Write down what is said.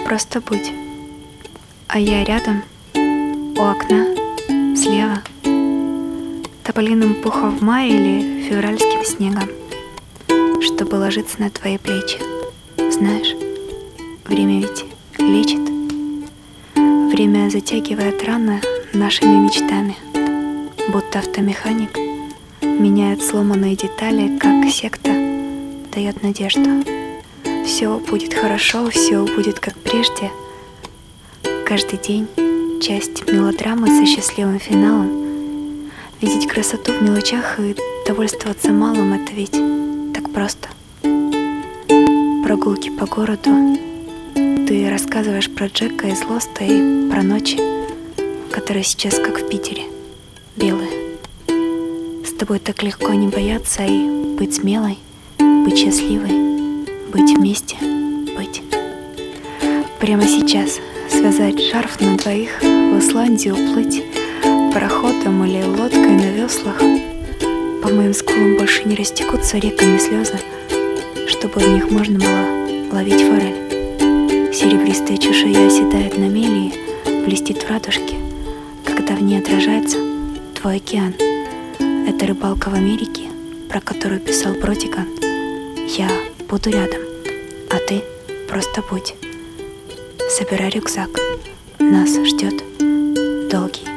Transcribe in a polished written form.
просто будь. А я рядом, у окна, слева, тополиным пухом в мае или февральским снегом, чтобы ложиться на твои плечи. Знаешь, время ведь лечит. Время затягивает раны нашими мечтами, будто автомеханик меняет сломанные детали, как секта дает надежду. Все будет хорошо, все будет как прежде. Каждый день часть мелодрамы со счастливым финалом. Видеть красоту в мелочах и довольствоваться малым — это ведь так просто. Прогулки по городу. Ты рассказываешь про Джека из Лоста и про ночи, которые сейчас как в Питере, белые. С тобой так легко не бояться и быть смелой, быть счастливой, быть вместе, быть. Прямо сейчас связать шарф на двоих, в Исландию уплыть пароходом или лодкой на веслах. По моим скулам больше не растекутся реками слезы, чтобы в них можно было ловить форель. Серебристая чешуя оседает на мели и блестит в радужке, когда в ней отражается твой океан. Это рыбалка в Америке, про которую писал Бродиган. Я буду рядом, а ты просто будь. Собирай рюкзак, нас ждет долгий